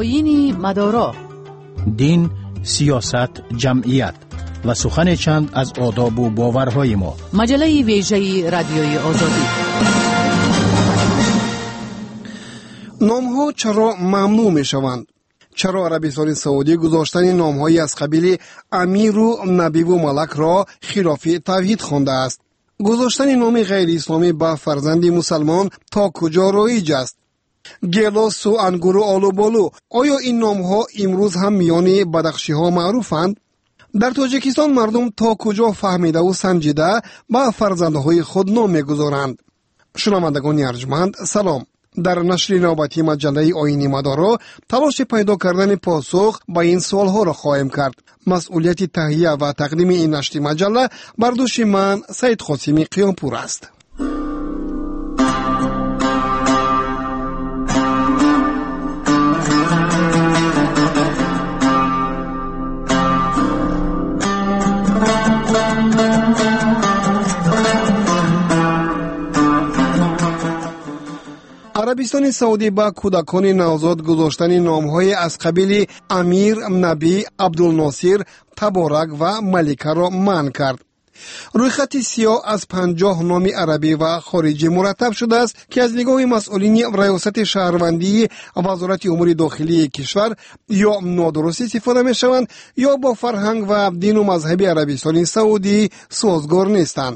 آیین مدارا، دین، سیاست، جمعیت و سخن چند از آداب و باورهای ما. مجله ویژه رادیوی آزادی. نام‌ها چرا ممنوع می‌شوند؟ چرا عربستان سعودی گذاشتن نام‌هایی از قبیل امیر و نبی و ملک را خلاف توحید خوانده است؟ گذاشتن نام غیر اسلامی به فرزند مسلمان تا کجا رایج است؟ گلاس و انگور و آلو بالو، آیا این نام‌ها امروز هم میان بدخشی‌ها معروفند؟ در تاجیکستان مردم تا کجا فهمیده و سنجیده به فرزندهای خود نام می‌گذارند؟ شنوندگان ارجمند، سلام. در نشر نوبتی مجله آیین مدارا تلاش پیدا کردن پاسخ به این سوالها را خواهیم کرد. مسئولیت تهیه و تقدیم این نشر مجله بر دوش من سید قاسمی قیامپور است. عربستان سعودی با کودکان نوزاد گذاشتن نام‌های از قبیل امیر، نبی، عبدالناصر، تبارک و ملکه را منع کرد. رویخط سیاه از 50 نام عربی و خارجی مرتب شده است که از نگاه مسئولین ریاست شهروندی وزارت امور داخلی کشور یا نادرست استفاده می‌شوند یا با فرهنگ و دین و مذهب عربستان سعودی سازگار نیستند.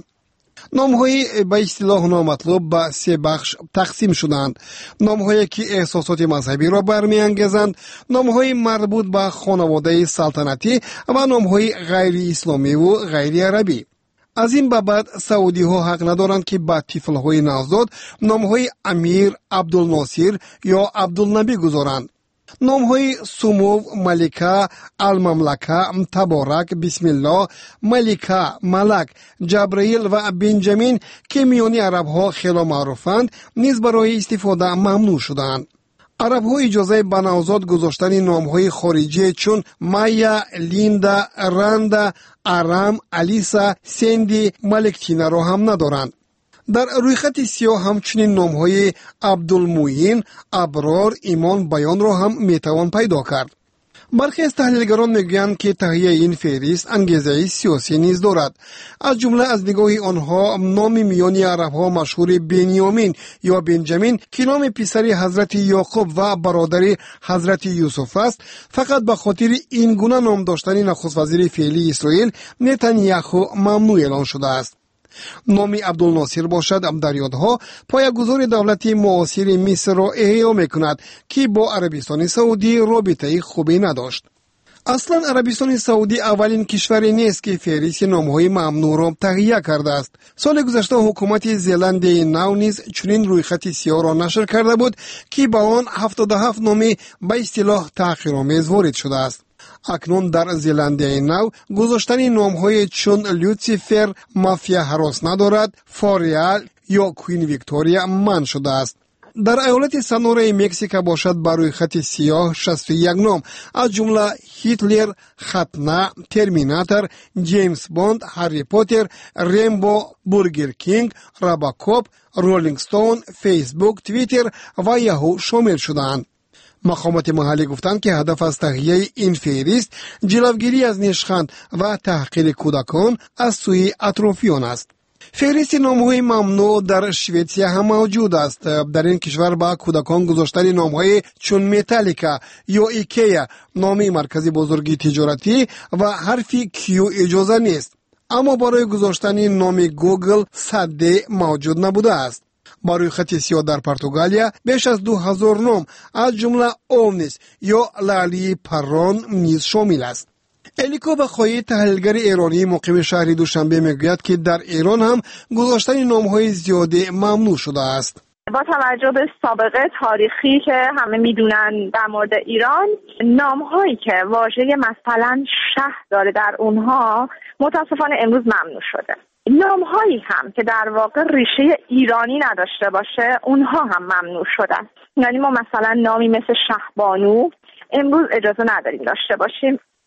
نام‌های به اصطلاح نامطلوب به 3 بخش تقسیم شدند: نام‌هایی که احساسات مذهبی را برمی‌انگیزند، نام‌های مربوط به خانواده سلطنتی و نام‌های غیر اسلامی و غیر عربی. از این به بعد سعودی‌ها حق ندارند که به طفل‌های نوزاد نام‌های امیر، عبدالناصر یا عبدالنبی گذارند. نام‌های سمو، ملکه، المملکه، تبارک، بسم الله، ملکه، ملک، جبرائیل و بنجامین که میان عرب‌ها خیلی معروفند نیز برای استفاده ممنوع شدند. عرب‌ها اجازه به نوزاد گذاشتن نام‌های خارجی چون مایا، لیندا، رندا، ارام، الیسا، سندی، ملکتینا را هم ندارند. در رویخط سیاه همچنین نام‌های عبدالموین، ابرار، ایمان، بیان را هم میتوان پیدا کرد. برخی از تحلیلگران میگویند که تهیه این فهرست انگیزه سیاسی نیز دارد. از جمله از نگاه آنها نام میانی عرب‌ها مشهور بنیامین یا بنجامین که نام پسر حضرت یعقوب و برادر حضرت یوسف است، فقط به خاطر این گونه نام داشتن نخست وزیر فعلی اسرائیل نتانیاهو ممنوع اعلان شده است. نام عبدالناصر باشد در یادها پایه‌گذار دولت معاصر مصر را احیا می‌کند که با عربستان سعودی رابطه خوبی نداشت. اصلا عربستان سعودی اولین کشوری نیست که فهرست نام‌های ممنوع را تهیه کرده است. سال گذشته حکومت زلندی نو نیز چنین رویخط سیاه را نشر کرده بود که با آن 77 نام به اصطلاح تحقیرآمیز وارد شده است. اکنون در زلندی نو گذاشتن نام‌های چون لوسیفر، مافیا هراس ندارد، فاریال یا کوین ویکتوریا منع شده است. در ایالت سنورا مکزیک باشد بر روی خط سیاه 61 نام از جمله هیتلر، ختنه، ترمیناتور، جیمز بوند، هری پاتر، ریمبو، برگر کینگ، راباکوپ، رولینگ ستون، فیسبوک، توییتر و یاهو شامل شدند. مقامات محلی گفتند که هدف از تهیه این فهرست جلوگیری از نشخند و تحقیر کودکان از سوی اطرافیان است. فهرست نام‌های ممنوع در شویتزیا هم موجود است. در این کشور با کودکان گذاشتن نام‌های چون متالیکا یا ایکیا، نام مرکز بزرگی تجارتی و حرف کیو اجازه نیست، اما برای گذاشتن نام گوگل صده موجود نبوده است. با روی خط سیاه در پرتغالیا بیش از 2000 نام از جمله اومنیس یا لالی پران نیز شامل است. الیکو بخوایی تحلیلگر ایرانی مقیم شهر دوشنبه میگوید که در ایران هم گذاشتن نام‌های زیاده ممنوع شده است. با توجه به سابقه تاریخی که همه میدونن در مورد ایران، نام‌هایی که واژه مثلا شهر داره در اونها متاسفانه امروز ممنوع شده. نام‌هایی هم که در واقع ریشه ایرانی نداشته باشه اونها هم ممنوع شدن. یعنی ما مثلا نامی مثل شهبانو امروز اجازه نداریم داشته باشیم.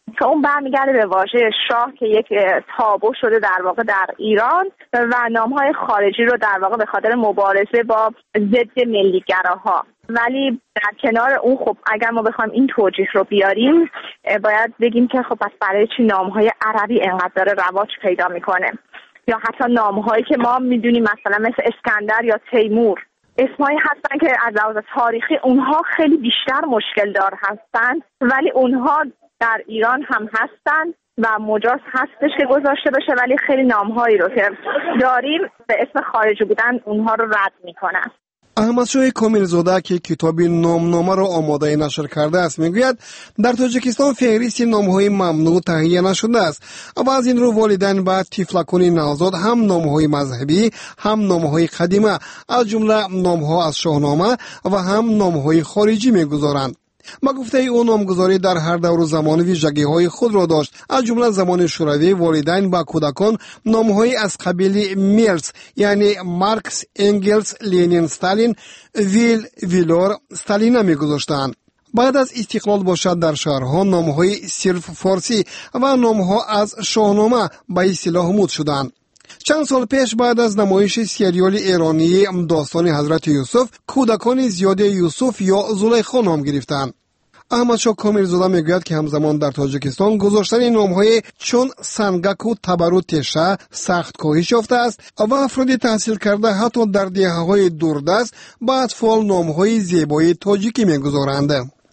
که اون برمیگرده به واژه شاه که یک تابو شده در واقع در ایران و نامهای خارجی رو در واقع به خاطر مبارزه با ضد ملیگراها. ولی در کنار اون خب اگر ما بخوایم این توجیه رو بیاریم باید بگیم که خب پس برای چی نامهای عربی انقدر داره رواج پیدا میکنه، یا حتی نامهایی که ما میدونیم مثلا مثل اسکندر یا تیمور اسمایی هستن که از لحاظ تاریخی اونها خیلی بیشتر مشکل دار هستن، ولی اونها در ایران هم هستن و مجاز هستش که گذاشته بشه، ولی خیلی نامهایی رو که داریم به اسم خارجی بودن اونها رو رد میکنن. احمدشاه کامل‌زاده که کتاب نامنامه را آماده نشر کرده است میگوید در تاجیکستان فهرست نامهای ممنوع تهیه نشده است و از این رو والدین به طفلکان نوزاد هم نامهای مذهبی هم نامهای قدیمه از جمله نامها از شاهنامه و هم نامهای خارجی میگذارند. با گفته او نامگذاری در هر دور و زمان ویژگی‌های خود را داشت. از جمله زمان شوروی والدین با کودکان نام‌های از قبیل میرز یعنی مارکس، انگلز، لنین، استالین، ویلور، استالین می‌گذاشتند. بعد از استقلال باشد در شهرها نام‌های صرف فارسی و نام‌ها از شاهنامه به اصطلاح مد شدند. چند سال پیش بعد از نمایش سریال ایرانی داستان حضرت یوسف کودکان زیاد یوسف یا زلیخا نام گرفتند. احمدشاه کامل‌زاده میگوید که همزمان در تاجیکستان گذاشتن نام‌های چون سنگک و تبر و تشه سخت کاهش یافته است و افراد تحصیل کرده حتی در دهه‌های دوردست به اطفال نام‌های زیبای تاجیکی میگذارند.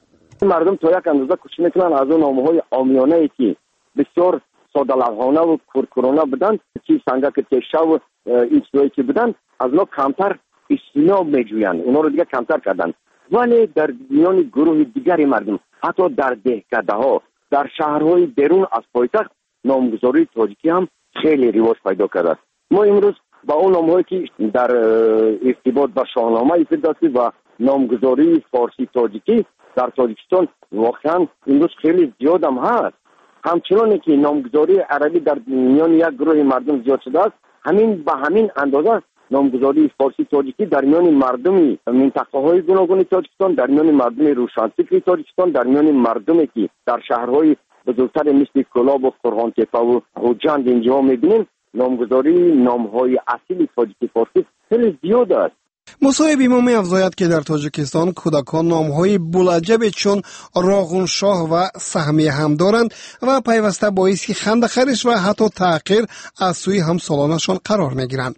مردم تا یک اندازه کوشش میکنن از اون نام‌های عامیانه‌ای که بسیار ساده لوحانه و کورکورانه بودن که سنگک تشه و این چیزایی که بودن از ما کمتر استثناء میجویند، اونا رو دیگه کمتر کردن. ولی در میان گروه دیگری مردم حتی در دهکده‌ها در شهرهای بیرون از پایتخت نامگذاری تاجیکی هم خیلی رواج پیدا کرده. ما امروز با اون نامهایی که در ارتباط با شاهنامه استفاده و نامگذاری فارسی تاجیکی در تاجیکستان واقعا امروز خیلی زیاد هم هست. همچنان که نامگذاری عربی در میان یک گروه مردم زیاد شده است، همین به همین اندازه نامگذاری فارسی تاجیکی در میان مردم منطقه‌های گوناگون تاجیکستان، در میان مردم روشنفکر تاجیکستان، در میان مردمی که در شهرهای بزرگتر مثل کلاب و قرغان‌تپه و خوجند اینجا می‌بینیم، نامگذاری نام‌های اصیل تاجیکی فارسی خیلی زیاد است. مصاحب ما می‌افزاید که در تاجیکستان کودکان نام‌های بولعجب چون راغون شاه و سهمیه هم دارند و پیوسته باعث خنده‌خرش و حتی تحقیر از سوی همسالانشان قرار می‌گیرند.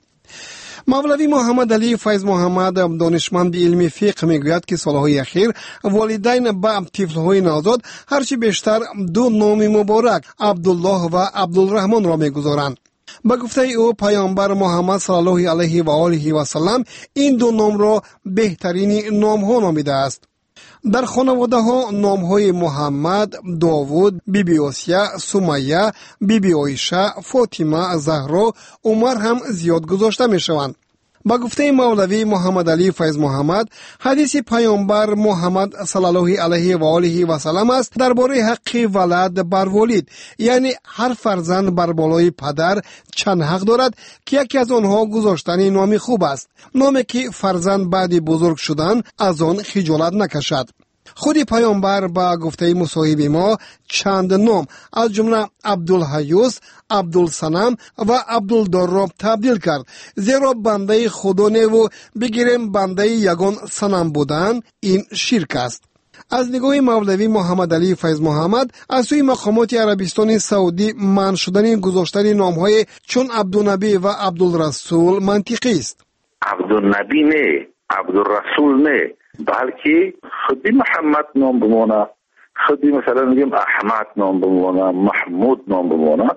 مولوی محمد علی فیض محمد دانشمند علم فقه میگوید که سالهای اخیر والدین به طفل‌های نوزاد هرچی بیشتر دو نام مبارک عبدالله و عبدالرحمن را میگذارند. با گفته او پیامبر محمد صلی الله علیه و آله و سلم این دو نام را بهترین نام ها نامیده است. در خانواده ها نام های محمد، داوود، بیبی آسیه، سمیه، بیبی عایشه، فاطمه، زهرا، عمر هم زیاد گذاشته می شوند. با گفته مولوی محمد علی فیض محمد حدیث پیامبر محمد صلی الله علیه و آله و سلم است درباره حق ولد بر والد، یعنی هر فرزند بر بالای پدر چند حق دارد که یکی از آنها گذاشتن نام خوب است، نامی که فرزند بعد بزرگ شدن از آن خجالت نکشد. خود پیامبر با گفته مصاحب ما چند نام از جمله عبدالحیوس، عبدالصنم و عبدالدراب تبدیل کرد، زیرا بنده خدا نه و بگیریم بنده یگان صنم بودن این شرک است. از نگاه مولوی محمد علی فیض محمد از سوی مقامات عربستان سعودی منع شدن گذاشتن نامهای چون عبدالنبی و عبدالرسول منطقی است. عبدالنبی نه، عبدالرسول نه، بلکه خودی محمد نام بمونه، خودی مثلا میگیم احمد نام بمونه، محمود نام بمونه.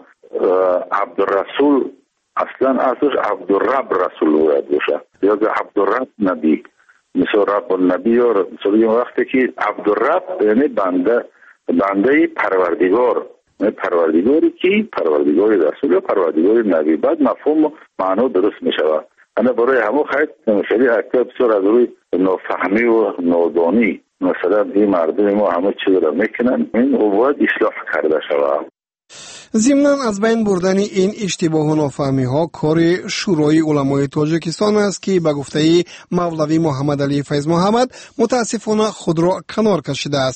عبدالرسول اصلا ازش عبدالرب رسول باید باشه یا عبدالرب نبی، مثل رب النبی یا مثل وقتی که عبدالرب یعنی بنده پروردگار، پروردگاری که پروردگاری رسول یا پروردگاری نبی، بعد مفهوم معنا درست میشود. انا برای همون خیلی شریع اکتب بسیار از روی نافهمی و نادانی مثلا این مردم ما همه چیز را میکنن، این باید اصلاح کرده شود. ضمناً از بین بردن این اشتباه و نافهمی ها کار شورای علمای تاجیکستان است که به گفته مولوی محمد علی فیض محمد متاسفانه خود را کنار کشیده است.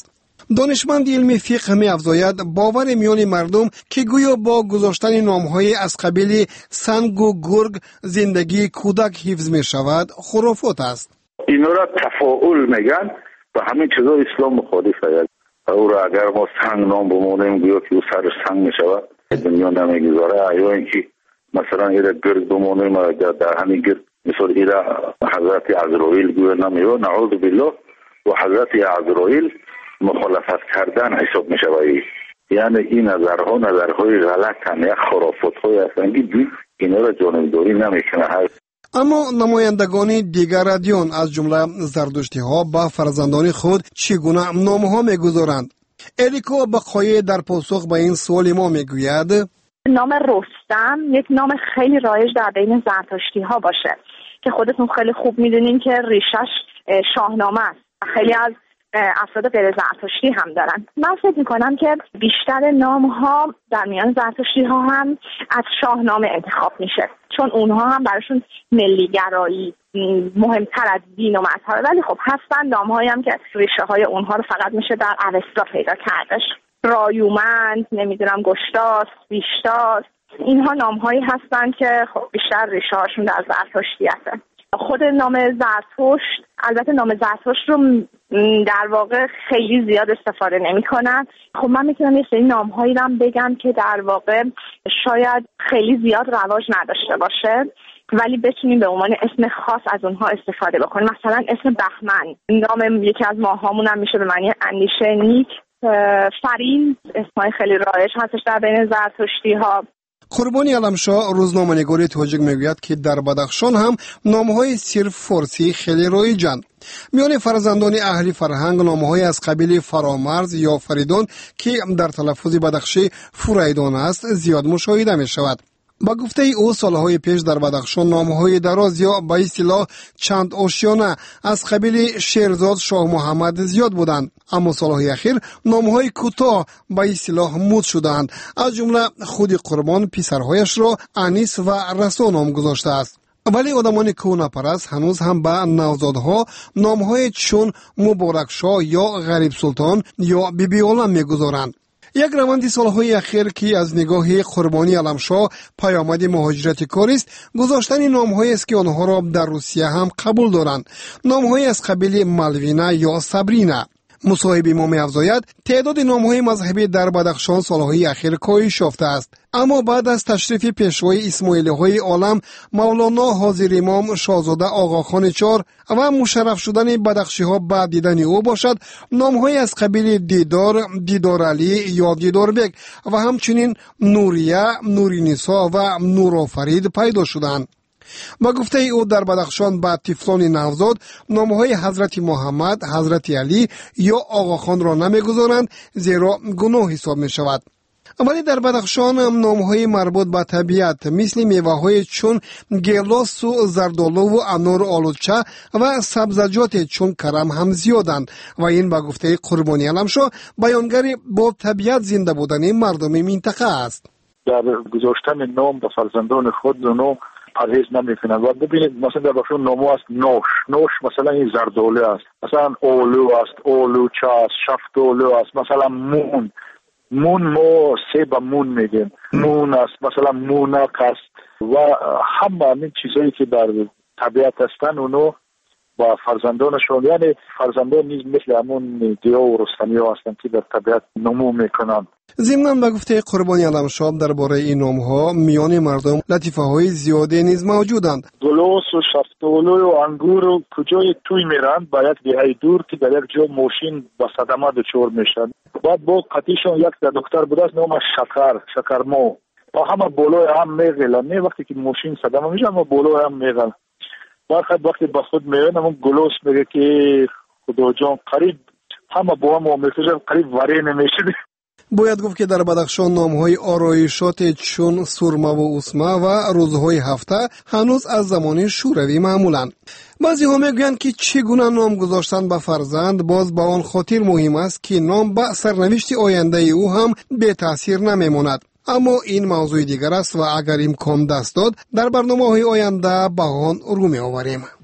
دانشمند علم فقه می افزاید باور میان مردم که گویا با گذاشتن نامهای از قبیل سنگ و گرگ زندگی کودک حفظ می شود خرافات است. اینا را تفاعل میگن و همین چیزا اسلام مخالفه. او را اگر ما سنگ نام بمونیم گویا که او سرش سنگ می شود دنیا نمیگذاره، یا اینکه مثلا ایره گرگ بمونیم در همین گرگ مثل ایره حضرت عزرائیل گویا نمیو نعوذ بالله و حضرت عزرائیل مخالفت کردن حساب می شود. یعنی این نظرهای غلط هم یک خرافات های هستند که اینا را جانبداری نمیکنه. اما نمایندگان دیگر ادیان از جمله زردشتی ها با فرزندان خود چگونه نامها میگذارند؟ اریکو بقایی در پاسخ به این سوال ما میگوید نام رستم یک نام خیلی رایج در بین زرتشتی ها باشه که خودتون خیلی خوب میدونین که ریشش شاهنامه است. خیلی از افراد غیر زرتشتی هم دارن. من فکر میکنم که بیشتر نام ها در میان زرتشتی ها هم از شاهنامه انتخاب میشه، چون اونها هم براشون ملیگرایی مهمتر از دین و مذهبه. ولی خب هستن نام هایی هم که ریشه های اونها رو فقط میشه در اوستا پیدا کردش. رایومند، نمیدونم گشتاس، بیشتاس، اینها نام هایی هستن که خب بیشتر ریشه هاشون در زرتشتی هستن. خود نام زرتشت، البته نام زرتشت رو در واقع خیلی زیاد استفاده نمی کنن. خب من میتونم یه سری نام هایی رو بگم که در واقع شاید خیلی زیاد رواج نداشته باشه ولی بتونیم به عنوان اسم خاص از اونها استفاده بکنیم. مثلا اسم بهمن، نام یکی از ماهامون هم میشه به معنی اندیشه نیک. فرین اسمای خیلی رایج هستش در بین زرتشتی ها. قربانی علمشاه روزنامه‌نگار تاجیک میگوید که در بدخشان هم نامهای صرف فارسی خیلی رایجند. میان فرزندان اهل فرهنگ نامهای از قبیل فرامرز یا فریدون که در تلفظ بدخشی فریدون است زیاد مشاهده می شود. با گفته او سالهای پیش در بدخشان نامهای دراز یا به اصطلاح چند آشیانه از قبیل شیرزاد شاه محمد زیاد بودند، اما سالهای اخیر نامهای کوتاه به اصطلاح مد شدند. از جمله خود قربان پسرهایش را انیس و رسا نام گذاشته است. ولی آدمان کهنه‌پرست هنوز هم به نوزادها نامهای چون مبارک شاه یا غریب سلطان یا بیبی عالم میگذارند. یک روند سالهای اخیر که از نگاه قربانی علمشاه پیامد مهاجرت کار است، گذاشتن نام‌هایی است که آنها را در روسیه هم قبول دارند. نام‌هایی از قبیل مالوینا یا صبرینا. مصاحب ما می‌افزاید تعداد نام‌های مذهبی در بدخشان سالهای اخیر کاهش یافته است، اما بعد از تشریف پیشوای اسماعیلی‌های عالم مولانا حاضر امام شاهزاده آقاخان چار و مشرف شدن بدخشی‌ها بعد دیدن او باشد، نام‌های از قبیل دیدار، دیدار علی یا دیدار بگ و همچنین نوریه، نورینیسا و نورآفرید پیدا شدند. با گفته او در بدخشان بعد طفلان نوزاد نامهای حضرت محمد، حضرت علی یا آقاخان را نمیگذارند زیرا گناه حساب می شود. ولی در بدخشان نامهای مربوط به طبیعت مثل میوه‌های چون گیلاس و زردآلو و انار آلوچه و سبزیجات چون کرم هم زیادند و این با گفته قربانی علمشاه بیانگر با طبیعت زنده بودن مردم منطقه است. در گذاشتن نام به فرزندان خود نام پرهیز نمیکنن و ببینید مثلا در بخشون نامو است نوش مثلا این زردآلو است، مثلا آلو است، آلوچه است، شفتالو است، مثلا مون ما سیب مون میگیم، مون است، مثلا مونک است و همه این چیزایی که در طبیعت هستن اونو با فرزندانشون، یعنی فرزندان نیز مثل همون گیا و رستمی ها هستند که در طبیعت نمو میکنند. ضمناً به گفته قربانی علمشاه درباره این نام‌ها میان مردم لطیفه‌های زیادی نیز موجودند. گلوس و شفتالو و انگور و کجای توی میرن با یک دهه دور که در یک جا ماشین با صدمه دچار میشن. بعد با قطیشون یک دکتر بود است نامش شکرمو با همه بالای هم میغلن، نه وقتی که ماشین صدمه میشه اما بالای هم میغلن. وقتی با خود میرن همون گلوس میگه که خدا جان قریب همه با هم میخوشن قریب وری نمیشه. باید گفت که در بدخشان نام‌های آرایشات چون سرمه و اسمه و روزهای هفته هنوز از زمان شوروی معمولند. بعضی ها میگویند که چگونه نام گذاشتن به فرزند باز با آن خاطر مهم است که نام به سرنوشت آینده او هم به تاثیر نمیماند. اما این موضوع دیگر است و اگر امکان دست داد در برنامه‌های آینده به آن رو می‌آوریم.